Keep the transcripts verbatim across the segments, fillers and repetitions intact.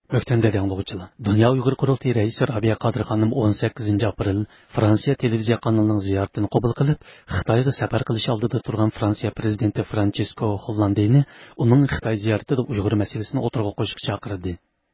Öktende denglovchilar. Dünya Uyghur Qurultayı Reisi Rabia Qadir Xanım o'n sakkizinchi aprel Fransiya televiziya kanalının ziyoratini qabul qilib, Xitoyga safar qilish oldida turgan Fransiya prezidenti Francisco Hollandeni uning Xitoy ziyoratida Uyg'ur masalasini o'tirg'a qo'shishga chaqirdi.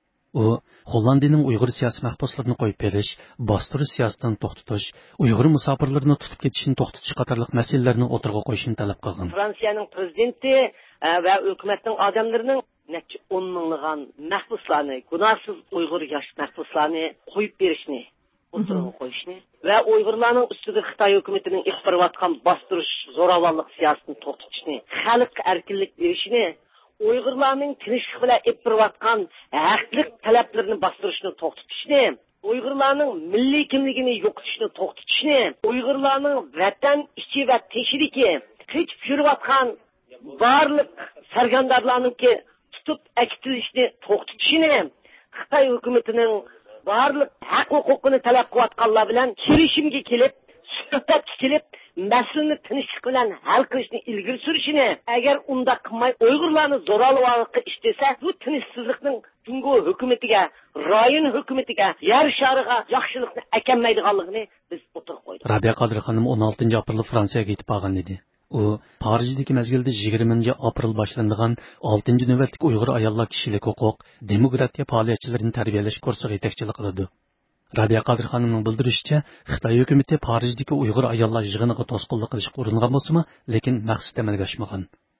U Hollandiyaning Uyg'ur siyosiy mahbuslarini qo'yib berish, bostirish siyosatini to'xtatish, Uyg'ur musofirlarini tutib ketishni to'xtatish qatorliq masalalarni o'tirg'a qo'yishni talab qilgan. Fransiyaning prezidenti va hukumatning odamlarining necha o'n minglagan mahbuslarni, gunohsiz Uyg'ur yosh mahbuslarni qo'yib berishni, o'tirg'a qo'yishni va Uyg'urlarning ustida Xitoy hukumatining iqtirayotgan bostirish, zo'ravonlik siyosatini to'xtatishni, xalq erkinlik berishini, Uyg'urlarning tinchlik bilan epirayotgan haqliq talablarini bostirishni to'xtatishni, Uyg'urlarning milliy kimligini yo'qotishni to'xtatishni, Uyg'urlarning vatan ichi va teshidagi qechib yurayotgan barliq sargardonlarningki tutib akitilishni to'xtatishni, Xitoy hukumatining barliq haq huquqini talab qilayotganlar bilan kelishimga kelib, suhbatga kelib, masalani tinchlik bilan hal qilishni ilgari surishini, agar unda qilmay Uyg'urlarni zo'ravonlikqa ishtasa, bu tinchsizlikning Jungo hukumatiga, rayon hukumatiga, yer shariga yaxshilikni akammaydiganligini biz o'tirib qo'ydik. Rabia Qadir Xanım o'n oltinchi aprel Fransiyaga yetib borgan edi. U Parijdagi mezgilda yigirmanchi aprel boshlanadigan oltinchi navbatlik Uyg'ur ayollar kishilik huquq, demokratiya faoliyatchilarini tarbiyalash kursiga yetakchilik qiladi. Rabia Qadir Xanımning bildirishicha, Xitoy hukumati Parijdagi Uyg'ur ayollar yig'iniga to'sqinlik qilishga uringan bo'lsa-mu, lekin maqsad amalga oshmagan.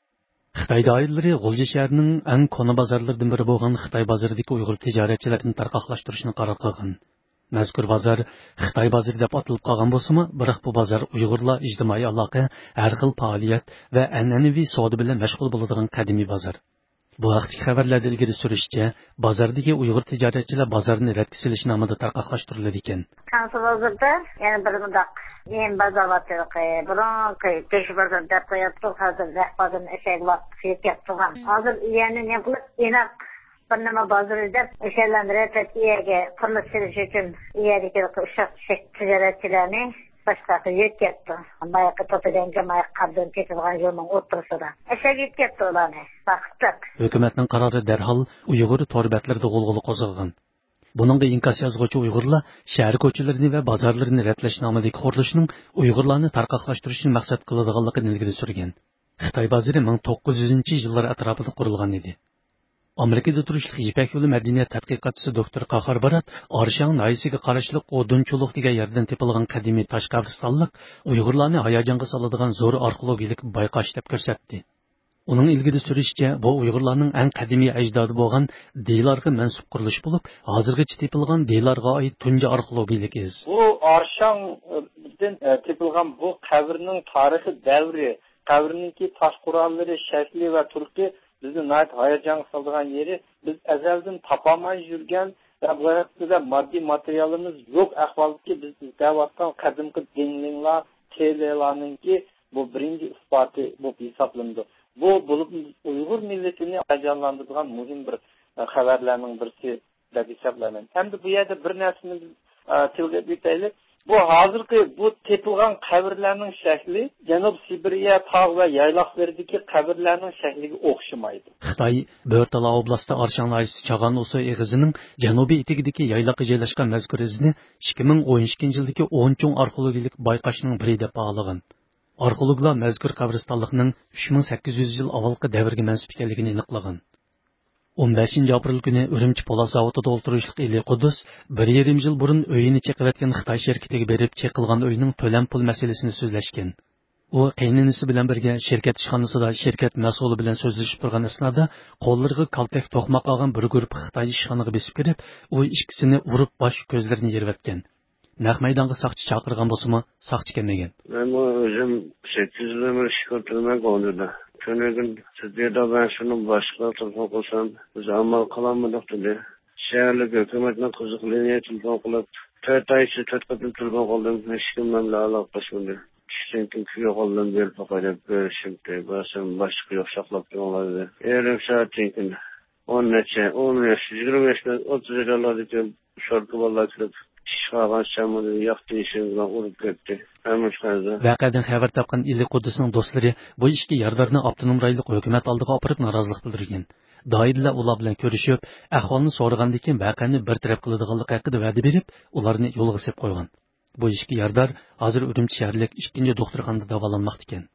Xitoy doiralari G'ulji shahrining eng kona bozorlaridan biri bo'lgan Xitoy bozoridagi Uyg'ur tijoratchilarini tarqoqlashtirishni qaror qilgan. Mazkur bozor Xitoy bozori deb atalib qolgan bo'lsa-mu, biroq bu bozor Uyg'urlar ijtimoiy aloqa, har xil faoliyat va an'anaviy savdo bilan mashg'ul bo'ladigan qadimiy bozor. Bu vaqtdagi xabarlarda ilgari surishicha, bozordagi Uyg'ur tijoratchilar bozorni radga silish nomida tarqoqlashtiriladi ekan. Kansı bozorda yana bir mudaq men bazavatırqı, buron keş bozor deb qo'yapti, hozir rahbardan ishga vaqt ketyapti. Hozir yana ne qilib, enak bir nima bozor deb o'shalarni radga qurilish qilish uchun iyadagi ushaq tijoratchilarni başkası yetketdi. Mayaqı topadan jamayaq qabdan ketgan yo'lning o'rtasida. Ishga yetketdi ularni. Vaqtlik. Hukumatning qarori darhol Uyg'ur torbetlarida g'ulg'ula qo'zg'agan. Buningga inkos yozuvchi Uyg'urlar shahar ko'chalarini va bozorlarini ratlash nomidagi qurilishning Uyg'urlarni tarqoqlashtirishni maqsad qiladiganligini ilgari surgan. Xitoy bozori ming to'qqiz yuzinchi yillar atrofida qurilgan edi. Amerikada turishli Ipak yo'li madaniyat tadqiqotchisi doktor Qahar Barat Arshang noyisiga qarashli O'dunchuluq degan yerdan tepilgan qadimiy tosh qabristonlik Uyg'urlarni hayajonga soladigan zo'r arxeologik bayqash deb ko'rsatdi. Uning ilgari surishicha, bu Uyg'urlarning eng qadimiy ajdodi bo'lgan deylarga mansub qurilish bo'lib, hozirgacha tepilgan deylarga oid tunji arxeologik iz. Bu Arshangdan tepilgan bu qabrning tarixi davri, qabrninki tosh qurolları, shakli va turqi bizni nayt hayajon solgan yeri, biz azaldan topamay yurgan va bu yerda moddiy materialimiz yo'q ahvolda biz izlayotgan qadimgi dinlar, telelarninki bu birinchi isboti bu hisoblanadi. Bu bo'lib Uyg'ur millatini hayajonlantirgan muhim bir xabarlarning birisi deb hisoblanadi. Hamda bu yerda bir narsani tilga o'taylik. Bu hozirgi bu tepilgan qabrlarning shakli Janub Sibiriya tog' va yayloqlaridagi qabrlarning shakliga o'xshamaydi. Xitoy Börtala oblasti Arshang noyisi Chag'an Uso eg'izining janubiy etigidagi yayloqqa joylashgan mazkur izni ikki ming o'n ikkinchi yildagi o'n cho'ng arxeologik bayqashning biri deb baholagan. Arxeologlar mazkur qabristonlikning uch ming sakkiz yuz yil avvalgi davrga mansub ekanligini aniqlagan. o'n beshinchi aprel kuni Urumchi po'lat zavodida o'ltirishlik Eli Qudus bir yarim yil burun uyini cheqilayotgan Xitoy shirkatiga berib cheqilgan uyning to'lam pul masalasini so'zlashgan. U qaynonasi bilan birga shirkat ishxonasida shirkat mas'uli bilan so'zlashib turgan asnoda qo'llariga kaltak to'qmoq olgan bir guruh Xitoy ishxonaga besib kirib, u ikkisini urib bosh ko'zlarini yervatgan. Naq maydonga soqchi chaqirgan bo'lsa-mu, soqchi kelmagan. Men o'zim sakkiz yil ishga qo'ydim. Tönegin sizde ben şunu başka telefon qilsam, biz amal qilamiz dedi. Şehirlik hukumatning qiziqlariga telefon qilib, to'rt oycha to'rt qatim telefon qildim, hech kim bilan aloqalashmadi. Chunki kuya qoldim berib qo'yib berishimdi, basam boshqa yo'q saqlab turoladi. Yarim soatdan o'n necha, o'n besh, yigirma besh, o'ttiz yillargacha shortga bolalar kirib Şaban şamını yaktı işini uğrup gitti. Vaqadan xabar topgan Eli Qudusning do'stlari bu ishga Yardarni avtonom rayonlik hukumat oldiga olib narozilik bildirgan. doirlar ular bilan ko'rishib, ahvolni so'ragandan keyin vaqani bir taraf qiladiganlik haqida va'da berib, ularni yo'lga sepib qo'ygan. Bu ishki yardar hozir Urumchi shaharlik ikkinchi doktorxonada davolanmoqda ekan.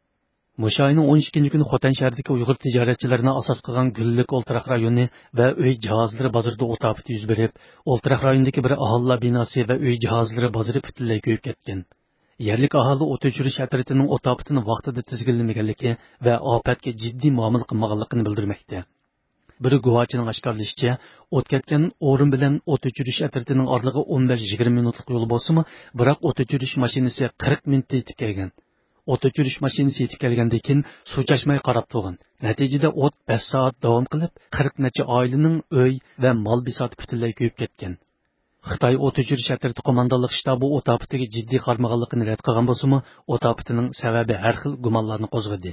Mushu oyning o'n ikkinchi kuni Xotan shahridagi Uyg'ur tijoratchilarini asos qilgan Gullik O'ltiraq rayoni va uy jihozlari bozorida o't ofati yuz berib, O'ltiraq rayonidagi bir aholi binosi va uy jihozlari bozori butunlay kuyib ketgan. Yerlik aholi o't o'chirish atritining o't ofatini vaqtida tizginlamaganligi va ofatga jiddiy muomala qilmaganligini bildirmoqda. Bir guvochining oshkorlashicha, o't ketgan o'rin bilan o't o'chirish atritining orlig'i o'n besh yigirma minutlik yo'l bo'lsa-mu, biroq o't o'chirish mashinasi qirq minutda yetib kelgan. O't o'chirish mashinasi yetib kelgandan keyin suv chashmay qarab turgan. Natijada o't besh soat davom qilib, qirq necha oilaning uy va mol bisoti butunlay kuyib ketgan. Xitoy o't o'chirish atriti qo'mondonlik shtabi o't ofatiga jiddiy qarmaganligini rad qilgan bo'lsa-mu, o't ofatining sababi har xil gumonlarni qo'zg'adi.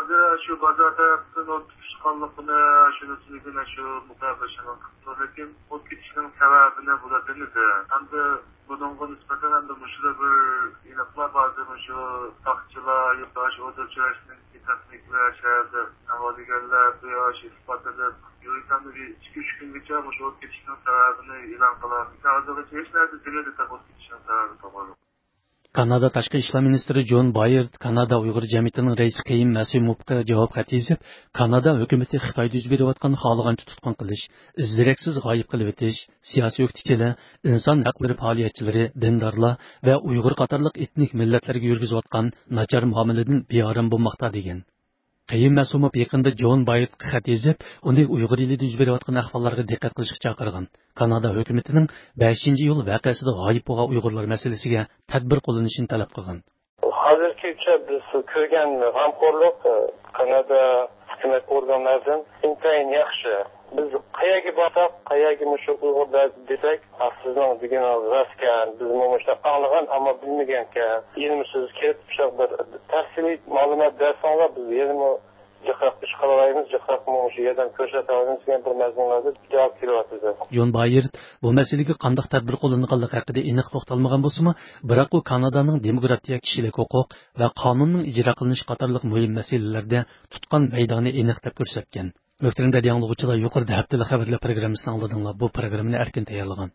Şu bazarda not çıkanlıkını, şunu söylediğine şu mutabakatını lekin ot ketishning sababini buladınız. Endi bununla nispeten endi muşda bir inaklar bazı şu takçılar, yurttaş o't o'chirishning tekniklar şehirde havaligarlar bu yosh isbotida yuritan bir ikki uch kungacha shu o't ketishning sababini e'lon qiladi. Hozirgacha hech narsa deyiladi o't ketishning sababi to'g'ri. Kanada Tashqi ishlar ministri Jon Bayard Kanada Uyg'ur jamiyatining raisi Qayim Masimovga javob xat yozib, Kanada hukumati Xitoyda yuz berayotgan xohlagancha tutqun qilish, izdiraksiz g'oyib qilib o'tish, siyosiy o'qituvchilar, inson haqlari faoliyatchilari, dindorlar va Uyg'ur qatorliq etnik millatlarga yurgizayotgan nachar muomaladan beorom bo'lmoqda degan. Qayim Masumov yaqinda Jon Bayardga xat yozib, uni Uyg'ur elida yuz berayotgan ahvollarga diqqat qilishga chaqirgan. Kanada hukumatining beshinchi iyul voqeasida g'oyib bo'lgan Uyg'urlar masalasiga tadbir qo'llanishini talab qilgan. Hozirgacha biz ko'rgan g'amxo'rlik Kanada hukumat organlaridan intayin yaxshi. Biz qayerga borsak, qayerga mushu Uyg'urlar desak, sizning degan raskan, biz mushta anglagan, ammo bilmagankan. Ilmsiz kelib bir tafsiliy ma'lumot bersanlar, biz yerni jiqraq ish qilaymiz, jiqraq mushu yerdan ko'rsatamiz degan bir mazmunlarda javob beryapmiz. Jon Bayard bu masalaga qanday tadbir qo'llanganligi haqida aniq to'xtalmagan bo'lsa-mu, biroq u Kanadaning demokratiya, kishilik huquq va qonunning ijro qilinishi qatorliq muhim masalalarda tutgan maydoni aniq deb ko'rsatgan. Möhtərim radio dinləyicilər, yuqorida haftalik xəbərlər proqrammasını aldığınızda bu proqramını erkin tayarlagan.